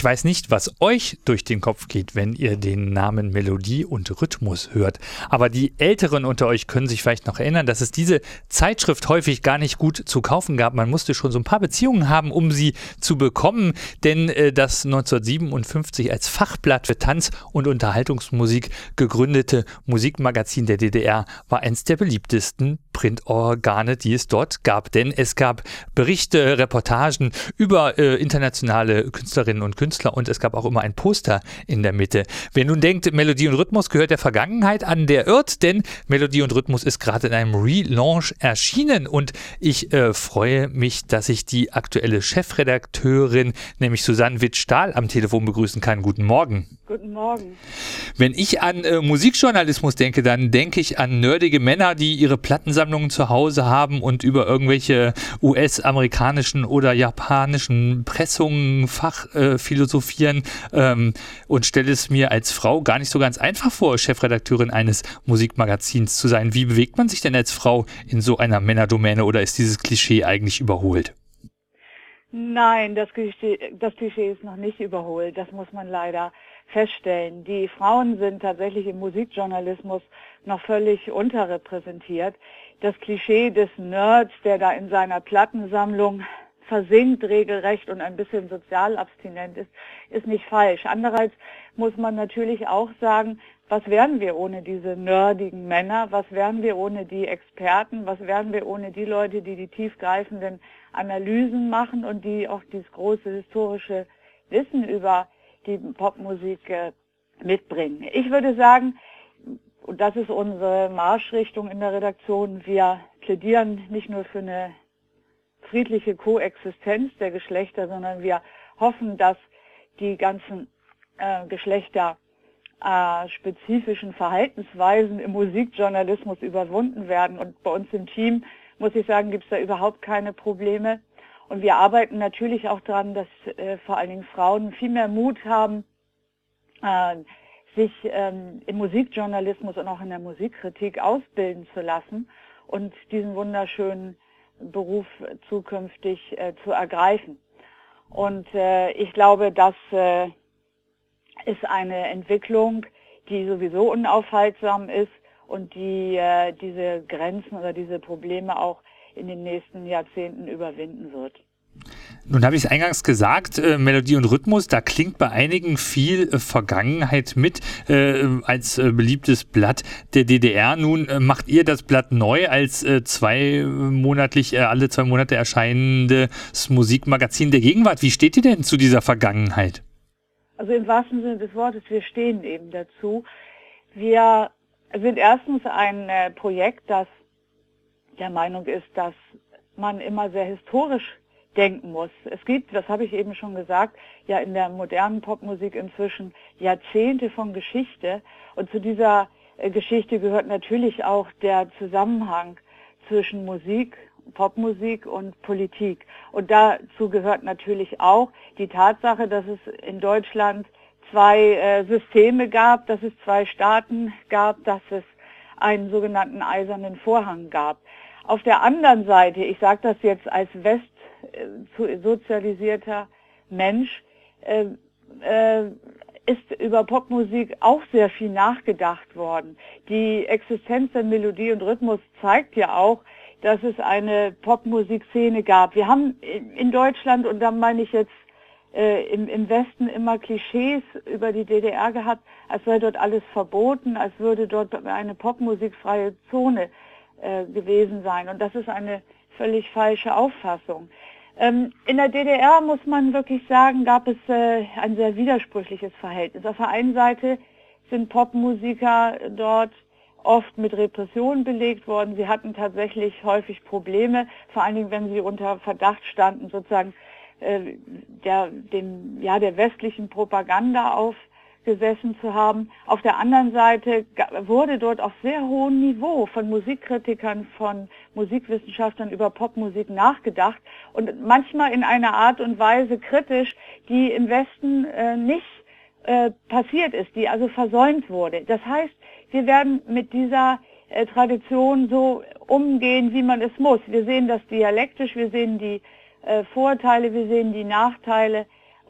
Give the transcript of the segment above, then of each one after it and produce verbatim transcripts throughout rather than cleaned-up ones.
Ich weiß nicht, was euch durch den Kopf geht, wenn ihr den Namen Melodie und Rhythmus hört. Aber die Älteren unter euch können sich vielleicht noch erinnern, dass es diese Zeitschrift häufig gar nicht gut zu kaufen gab. Man musste schon so ein paar Beziehungen haben, um sie zu bekommen. Denn äh, das neunzehnhundertsiebenundfünfzig als Fachblatt für Tanz- und Unterhaltungsmusik gegründete Musikmagazin der D D R war eins der beliebtesten Printorgane, die es dort gab. Denn es gab Berichte, Reportagen über äh, internationale Künstlerinnen und Künstler und es gab auch immer ein Poster in der Mitte. Wer nun denkt, Melodie und Rhythmus gehört der Vergangenheit an, der irrt, denn Melodie und Rhythmus ist gerade in einem Relaunch erschienen und ich äh, freue mich, dass ich die aktuelle Chefredakteurin, nämlich Susanne Witt-Stahl, am Telefon begrüßen kann. Guten Morgen. Guten Morgen. Wenn ich an äh, Musikjournalismus denke, dann denke ich an nerdige Männer, die ihre Plattensammlungen zu Hause haben und über irgendwelche U S-amerikanischen oder japanischen Pressungen Fach äh, philosophieren ähm, und stelle es mir als Frau gar nicht so ganz einfach vor, Chefredakteurin eines Musikmagazins zu sein. Wie bewegt man sich denn als Frau in so einer Männerdomäne oder ist dieses Klischee eigentlich überholt? Nein, das Klischee, das Klischee ist noch nicht überholt. Das muss man leider feststellen. Die Frauen sind tatsächlich im Musikjournalismus noch völlig unterrepräsentiert. Das Klischee des Nerds, der da in seiner Plattensammlung versinkt regelrecht und ein bisschen sozial abstinent ist, ist nicht falsch. Andererseits muss man natürlich auch sagen, was wären wir ohne diese nerdigen Männer, was wären wir ohne die Experten, was wären wir ohne die Leute, die die tiefgreifenden Analysen machen und die auch dieses große historische Wissen über die Popmusik äh, mitbringen. Ich würde sagen, und das ist unsere Marschrichtung in der Redaktion, wir plädieren nicht nur für eine friedliche Koexistenz der Geschlechter, sondern wir hoffen, dass die ganzen äh, Geschlechter äh, spezifischen Verhaltensweisen im Musikjournalismus überwunden werden. Und bei uns im Team, muss ich sagen, gibt es da überhaupt keine Probleme. Und wir arbeiten natürlich auch daran, dass äh, vor allen Dingen Frauen viel mehr Mut haben, äh, sich ähm, im Musikjournalismus und auch in der Musikkritik ausbilden zu lassen und diesen wunderschönen Beruf zukünftig äh, zu ergreifen. Und äh, ich glaube, das äh, ist eine Entwicklung, die sowieso unaufhaltsam ist und die äh, diese Grenzen oder diese Probleme auch in den nächsten Jahrzehnten überwinden wird. Nun habe ich es eingangs gesagt, äh, Melodie und Rhythmus, da klingt bei einigen viel äh, Vergangenheit mit äh, als äh, beliebtes Blatt der D D R. Nun äh, macht ihr das Blatt neu als äh, zweimonatlich, äh, alle zwei Monate erscheinendes Musikmagazin der Gegenwart. Wie steht ihr denn zu dieser Vergangenheit? Also im wahrsten Sinne des Wortes, wir stehen eben dazu. Wir sind erstens ein äh, Projekt, das der Meinung ist, dass man immer sehr historisch denken muss. Es gibt, das habe ich eben schon gesagt, ja in der modernen Popmusik inzwischen Jahrzehnte von Geschichte und zu dieser äh, Geschichte gehört natürlich auch der Zusammenhang zwischen Musik, Popmusik und Politik. Und dazu gehört natürlich auch die Tatsache, dass es in Deutschland zwei äh, Systeme gab, dass es zwei Staaten gab, dass es einen sogenannten eisernen Vorhang gab. Auf der anderen Seite, ich sage das jetzt als West sozialisierter Mensch, äh, äh, ist über Popmusik auch sehr viel nachgedacht worden. Die Existenz der Melodie und Rhythmus zeigt ja auch, dass es eine Popmusikszene gab. Wir haben in Deutschland, und da meine ich jetzt äh, im, im Westen, immer Klischees über die D D R gehabt, als sei dort alles verboten, als würde dort eine popmusikfreie Zone äh, gewesen sein. Und das ist eine völlig falsche Auffassung. Ähm, in der D D R, muss man wirklich sagen, gab es äh, ein sehr widersprüchliches Verhältnis. Auf der einen Seite sind Popmusiker dort oft mit Repressionen belegt worden. Sie hatten tatsächlich häufig Probleme, vor allen Dingen, wenn sie unter Verdacht standen, sozusagen äh, der, dem, ja, der westlichen Propaganda aufgesessen zu haben. Auf der anderen Seite wurde dort auf sehr hohem Niveau von Musikkritikern, von Musikwissenschaftlern über Popmusik nachgedacht und manchmal in einer Art und Weise kritisch, die im Westen äh, nicht äh, passiert ist, die also versäumt wurde. Das heißt, wir werden mit dieser äh, Tradition so umgehen, wie man es muss. Wir sehen das dialektisch, wir sehen die äh, Vorteile, wir sehen die Nachteile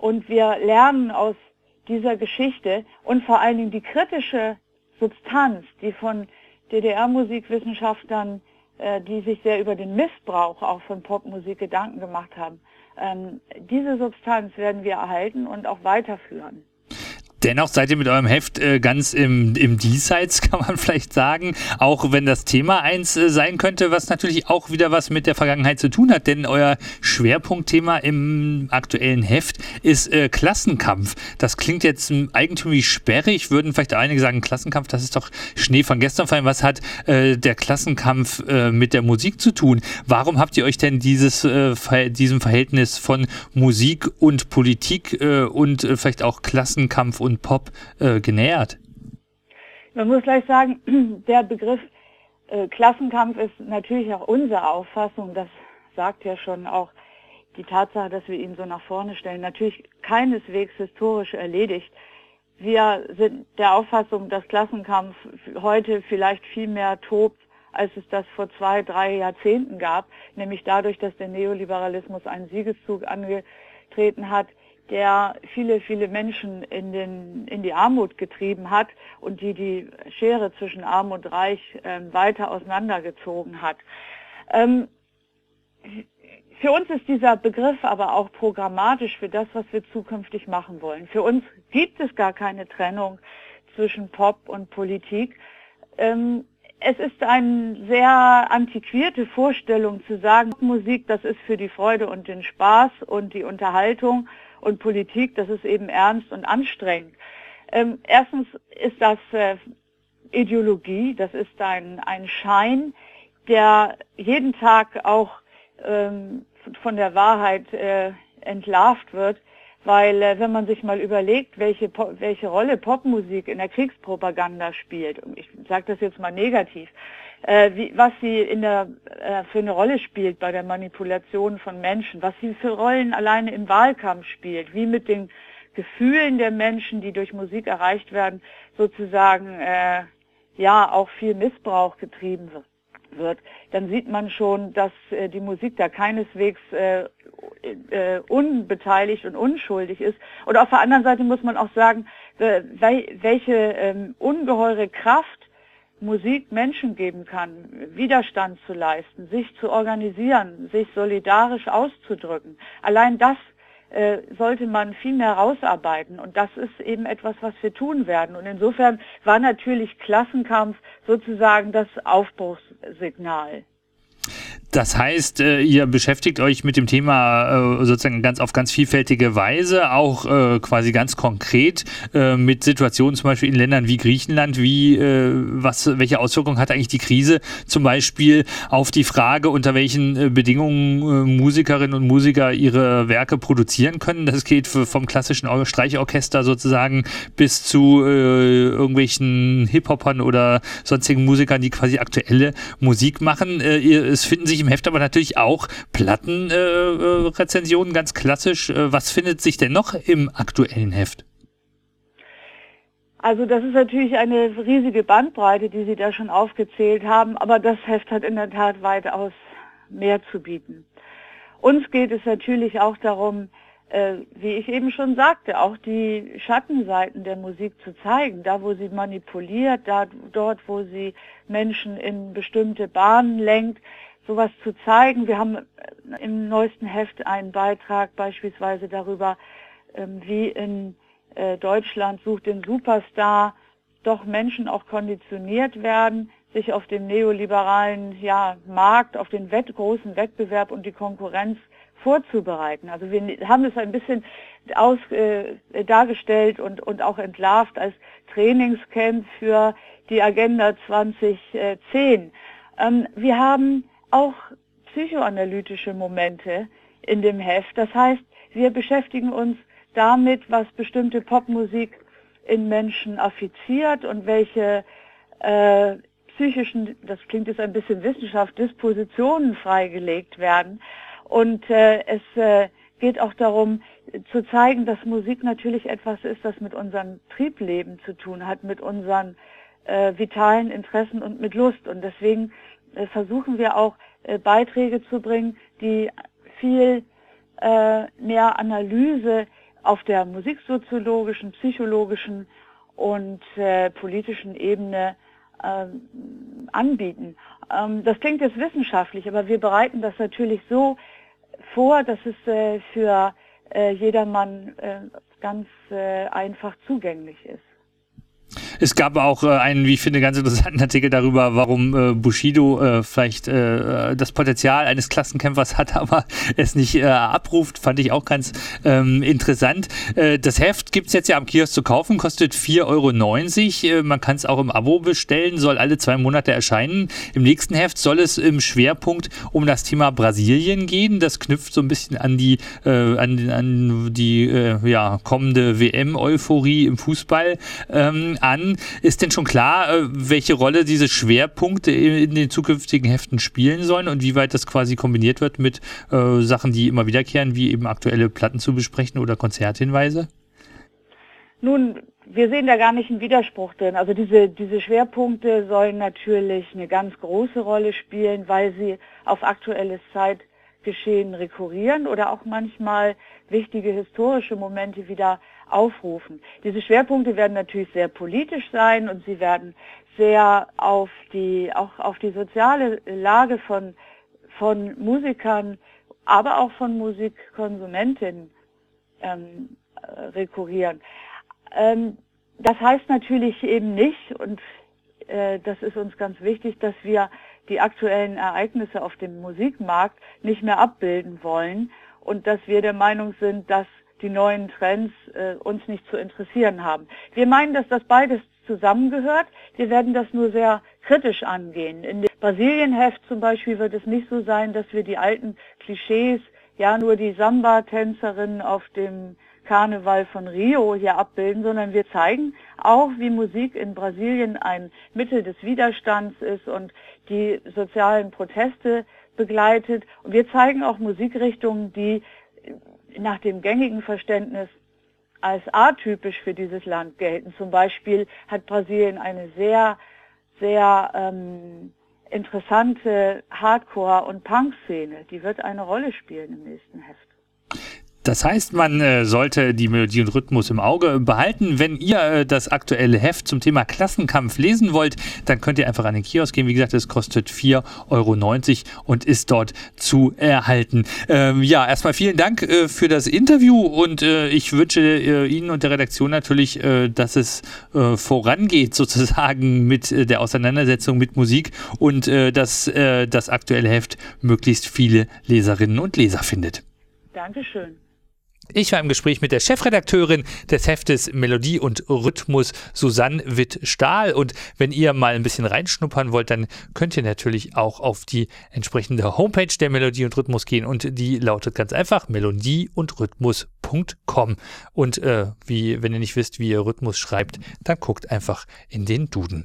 Und wir lernen aus dieser Geschichte und vor allen Dingen die kritische Substanz, die von D D R-Musikwissenschaftlern, äh, die sich sehr über den Missbrauch auch von Popmusik Gedanken gemacht haben, ähm, diese Substanz werden wir erhalten und auch weiterführen. Dennoch seid ihr mit eurem Heft äh, ganz im, im Diesseits, kann man vielleicht sagen, auch wenn das Thema eins äh, sein könnte, was natürlich auch wieder was mit der Vergangenheit zu tun hat, denn euer Schwerpunktthema im aktuellen Heft ist äh, Klassenkampf. Das klingt jetzt ähm, eigentümlich sperrig, würden vielleicht einige sagen, Klassenkampf, das ist doch Schnee von gestern. Vor allem, was hat äh, der Klassenkampf äh, mit der Musik zu tun? Warum habt ihr euch denn dieses, äh, Ver- diesem Verhältnis von Musik und Politik äh, und äh, vielleicht auch Klassenkampf und Pop äh, genähert? Man muss gleich sagen, der Begriff äh, Klassenkampf ist natürlich auch unsere Auffassung, das sagt ja schon auch die Tatsache, dass wir ihn so nach vorne stellen, natürlich keineswegs historisch erledigt. Wir sind der Auffassung, dass Klassenkampf heute vielleicht viel mehr tobt, als es das vor zwei, drei Jahrzehnten gab, nämlich dadurch, dass der Neoliberalismus einen Siegeszug angetreten hat, der viele, viele Menschen in, den, in die Armut getrieben hat und die die Schere zwischen Arm und Reich äh, weiter auseinandergezogen hat. Ähm, für uns ist dieser Begriff aber auch programmatisch für das, was wir zukünftig machen wollen. Für uns gibt es gar keine Trennung zwischen Pop und Politik. Ähm, es ist eine sehr antiquierte Vorstellung zu sagen, Musik, das ist für die Freude und den Spaß und die Unterhaltung, und Politik, das ist eben ernst und anstrengend. Ähm, erstens ist das äh, Ideologie, das ist ein, ein Schein, der jeden Tag auch ähm, von der Wahrheit äh, entlarvt wird, weil äh, wenn man sich mal überlegt, welche, welche Rolle Popmusik in der Kriegspropaganda spielt, und ich sage das jetzt mal negativ, Äh, wie, was sie in der, äh, für eine Rolle spielt bei der Manipulation von Menschen, was sie für Rollen alleine im Wahlkampf spielt, wie mit den Gefühlen der Menschen, die durch Musik erreicht werden, sozusagen äh, ja auch viel Missbrauch getrieben wird, dann sieht man schon, dass äh, die Musik da keineswegs äh, äh, unbeteiligt und unschuldig ist. Und auf der anderen Seite muss man auch sagen, äh, welche äh, ungeheure Kraft Musik Menschen geben kann, Widerstand zu leisten, sich zu organisieren, sich solidarisch auszudrücken. Allein das äh, sollte man viel mehr rausarbeiten und das ist eben etwas, was wir tun werden. Und insofern war natürlich Klassenkampf sozusagen das Aufbruchssignal. Das heißt, äh, ihr beschäftigt euch mit dem Thema äh, sozusagen ganz auf ganz vielfältige Weise, auch äh, quasi ganz konkret äh, mit Situationen zum Beispiel in Ländern wie Griechenland, wie äh, was, welche Auswirkungen hat eigentlich die Krise zum Beispiel auf die Frage, unter welchen äh, Bedingungen äh, Musikerinnen und Musiker ihre Werke produzieren können. Das geht für, vom klassischen Or- Streichorchester sozusagen bis zu äh, irgendwelchen Hip-Hopern oder sonstigen Musikern, die quasi aktuelle Musik machen. Äh, ihr, es finden sich im Heft aber natürlich auch Plattenrezensionen, äh, ganz klassisch. Äh, was findet sich denn noch im aktuellen Heft? Also das ist natürlich eine riesige Bandbreite, die Sie da schon aufgezählt haben, aber das Heft hat in der Tat weitaus mehr zu bieten. Uns geht es natürlich auch darum, äh, wie ich eben schon sagte, auch die Schattenseiten der Musik zu zeigen, da wo sie manipuliert, da, dort wo sie Menschen in bestimmte Bahnen lenkt, sowas zu zeigen. Wir haben im neuesten Heft einen Beitrag beispielsweise darüber, wie in Deutschland sucht den Superstar doch Menschen auch konditioniert werden, sich auf dem neoliberalen ja, Markt, auf den Wett, großen Wettbewerb und die Konkurrenz vorzubereiten. Also wir haben es ein bisschen aus, äh, dargestellt und, und auch entlarvt als Trainingscamp für die Agenda zwanzig zehn. Ähm, wir haben auch psychoanalytische Momente in dem Heft. Das heißt, wir beschäftigen uns damit, was bestimmte Popmusik in Menschen affiziert und welche äh, psychischen, das klingt jetzt ein bisschen Wissenschaft, Dispositionen freigelegt werden. Und äh, es äh, geht auch darum, zu zeigen, dass Musik natürlich etwas ist, das mit unserem Triebleben zu tun hat, mit unseren äh, vitalen Interessen und mit Lust. Und deswegen äh, versuchen wir auch äh, Beiträge zu bringen, die viel äh, mehr Analyse auf der musiksoziologischen, psychologischen und äh, politischen Ebene ähm, anbieten. Ähm, das klingt jetzt wissenschaftlich, aber wir bereiten das natürlich so vor, dass es äh, für äh, jedermann äh, ganz äh, einfach zugänglich ist. Es gab auch äh, einen, wie ich finde, ganz interessanten Artikel darüber, warum äh, Bushido äh, vielleicht äh, das Potenzial eines Klassenkämpfers hat, aber es nicht äh, abruft. Fand ich auch ganz ähm, interessant. Äh, das Heft gibt es jetzt ja am Kiosk zu kaufen, kostet vier Euro neunzig. Äh, man kann es auch im Abo bestellen, soll alle zwei Monate erscheinen. Im nächsten Heft soll es im Schwerpunkt um das Thema Brasilien gehen. Das knüpft so ein bisschen an die, äh, an, an die äh, ja, kommende W M-Euphorie im Fußball ähm, an. Ist denn schon klar, welche Rolle diese Schwerpunkte in den zukünftigen Heften spielen sollen und wie weit das quasi kombiniert wird mit äh, Sachen, die immer wiederkehren, wie eben aktuelle Platten zu besprechen oder Konzerthinweise? Nun, wir sehen da gar nicht einen Widerspruch drin. Also diese, diese Schwerpunkte sollen natürlich eine ganz große Rolle spielen, weil sie auf aktuelles Zeitgeschehen rekurrieren oder auch manchmal wichtige historische Momente wieder aufrufen. Diese Schwerpunkte werden natürlich sehr politisch sein und sie werden sehr auf die, auch auf die soziale Lage von, von Musikern, aber auch von Musikkonsumentinnen ähm, rekurrieren. Ähm, das heißt natürlich eben nicht, und äh, das ist uns ganz wichtig, dass wir die aktuellen Ereignisse auf dem Musikmarkt nicht mehr abbilden wollen und dass wir der Meinung sind, dass die neuen Trends äh, uns nicht zu interessieren haben. Wir meinen, dass das beides zusammengehört. Wir werden das nur sehr kritisch angehen. In dem Brasilien-Heft zum Beispiel wird es nicht so sein, dass wir die alten Klischees, ja nur die Samba-Tänzerin auf dem Karneval von Rio hier abbilden, sondern wir zeigen auch, wie Musik in Brasilien ein Mittel des Widerstands ist und die sozialen Proteste begleitet. Und wir zeigen auch Musikrichtungen, die nach dem gängigen Verständnis als atypisch für dieses Land gelten. Zum Beispiel hat Brasilien eine sehr, sehr ähm, interessante Hardcore- und Punk-Szene. Die wird eine Rolle spielen im nächsten Heft. Das heißt, man äh, sollte die Melodie und Rhythmus im Auge behalten. Wenn ihr äh, das aktuelle Heft zum Thema Klassenkampf lesen wollt, dann könnt ihr einfach an den Kiosk gehen. Wie gesagt, es kostet vier Euro neunzig und ist dort zu erhalten. Ähm, ja, erstmal vielen Dank äh, für das Interview und äh, ich wünsche äh, Ihnen und der Redaktion natürlich, äh, dass es äh, vorangeht sozusagen mit äh, der Auseinandersetzung mit Musik und äh, dass äh, das aktuelle Heft möglichst viele Leserinnen und Leser findet. Dankeschön. Ich war im Gespräch mit der Chefredakteurin des Heftes Melodie und Rhythmus, Susanne Witt-Stahl. Und wenn ihr mal ein bisschen reinschnuppern wollt, dann könnt ihr natürlich auch auf die entsprechende Homepage der Melodie und Rhythmus gehen. Und die lautet ganz einfach melodie und rhythmus punkt com. Und äh, wie, wenn ihr nicht wisst, wie ihr Rhythmus schreibt, dann guckt einfach in den Duden.